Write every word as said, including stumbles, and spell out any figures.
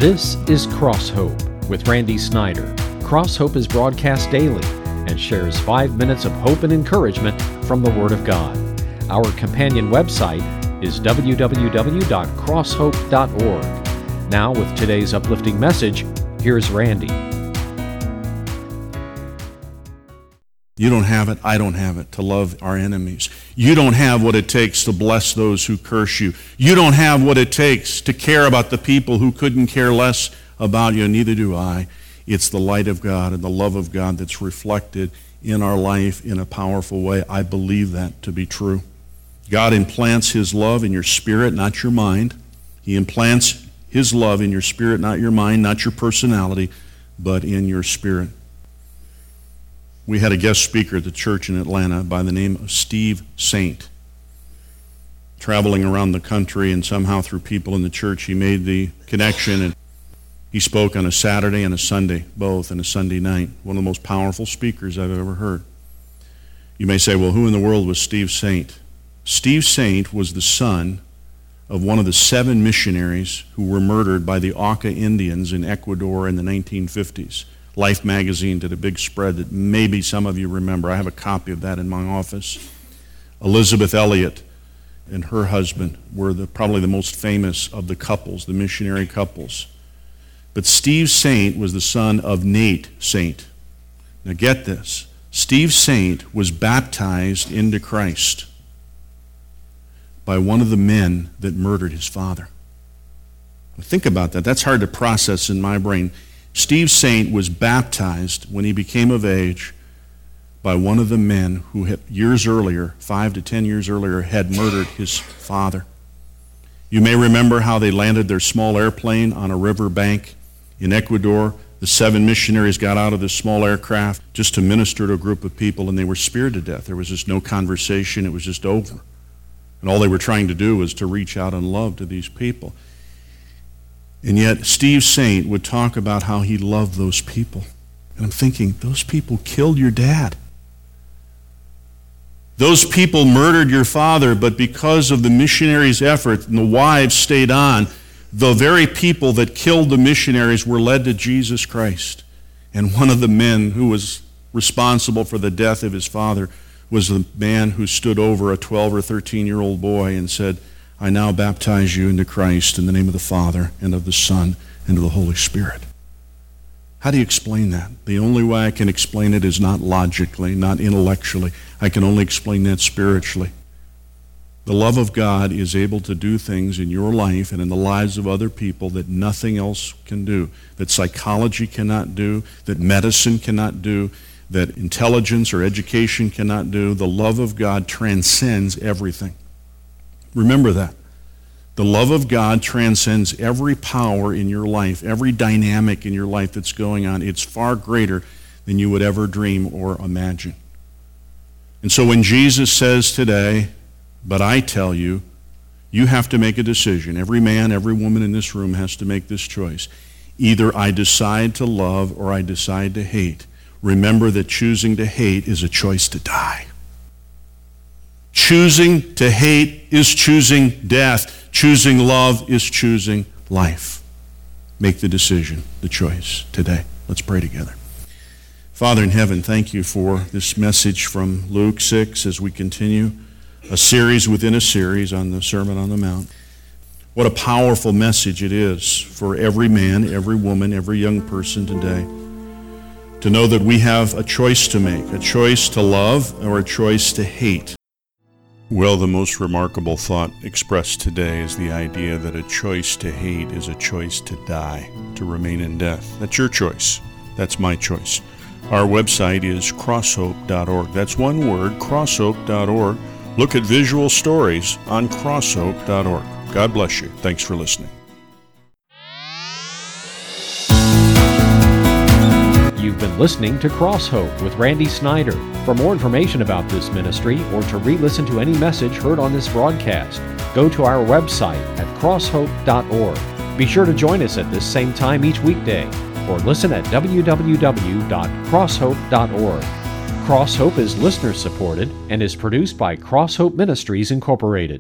This is Cross Hope with Randy Snyder. Cross Hope is broadcast daily and shares five minutes of hope and encouragement from the Word of God. Our companion website is w w w dot cross hope dot org. Now, with today's uplifting message, here's Randy. You don't have it, I don't have it, to love our enemies. You don't have what it takes to bless those who curse you. You don't have what it takes to care about the people who couldn't care less about you, neither do I. It's the light of God and the love of God that's reflected in our life in a powerful way. I believe that to be true. God implants His love in your spirit, not your mind. He implants His love in your spirit, not your mind, not your personality, but in your spirit. We had a guest speaker at the church in Atlanta by the name of Steve Saint. Traveling around the country, and somehow through people in the church, he made the connection, and he spoke on a Saturday and a Sunday, both, and a Sunday night. One of the most powerful speakers I've ever heard. You may say, well, who in the world was Steve Saint? Steve Saint was the son of one of the seven missionaries who were murdered by the Auca Indians in Ecuador in the nineteen fifties. Life magazine did a big spread that maybe some of you remember. I have a copy of that in my office. Elizabeth Elliot and her husband were the, probably the most famous of the couples, the missionary couples. But Steve Saint was the son of Nate Saint. Now get this. Steve Saint was baptized into Christ by one of the men that murdered his father. Now think about that. That's hard to process in my brain. Steve Saint was baptized when he became of age by one of the men who had, years earlier, five to ten years earlier, had murdered his father. You may remember how they landed their small airplane on a river bank in Ecuador. The seven missionaries got out of this small aircraft just to minister to a group of people, and they were speared to death. There was just no conversation. It was just over. And all they were trying to do was to reach out in love to these people. And yet, Steve Saint would talk about how he loved those people. And I'm thinking, those people killed your dad. Those people murdered your father, but because of the missionaries' effort and the wives stayed on, the very people that killed the missionaries were led to Jesus Christ. And one of the men who was responsible for the death of his father was the man who stood over a twelve or thirteen-year-old boy and said, I now baptize you into Christ in the name of the Father and of the Son and of the Holy Spirit. How do you explain that? The only way I can explain it is not logically, not intellectually. I can only explain that spiritually. The love of God is able to do things in your life and in the lives of other people that nothing else can do, that psychology cannot do, that medicine cannot do, that intelligence or education cannot do. The love of God transcends everything. Remember that. The love of God transcends every power in your life, every dynamic in your life that's going on. It's far greater than you would ever dream or imagine. And so when Jesus says today, but I tell you, you have to make a decision. Every man, every woman in this room has to make this choice. Either I decide to love or I decide to hate. Remember that choosing to hate is a choice to die. Choosing to hate is choosing death. Choosing love is choosing life. Make the decision, the choice today. Let's pray together. Father in heaven, thank you for this message from Luke six as we continue a series within a series on the Sermon on the Mount. What a powerful message it is for every man, every woman, every young person today to know that we have a choice to make, a choice to love or a choice to hate. Well, the most remarkable thought expressed today is the idea that a choice to hate is a choice to die, to remain in death. That's your choice. That's my choice. Our website is cross hope dot org. That's one word, cross hope dot org. Look at visual stories on cross hope dot org. God bless you. Thanks for listening. You've been listening to Cross Hope with Randy Snyder. For more information about this ministry or to re-listen to any message heard on this broadcast, go to our website at cross hope dot org. Be sure to join us at this same time each weekday or listen at w w w dot cross hope dot org. Cross Hope is listener supported and is produced by Cross Hope Ministries Incorporated.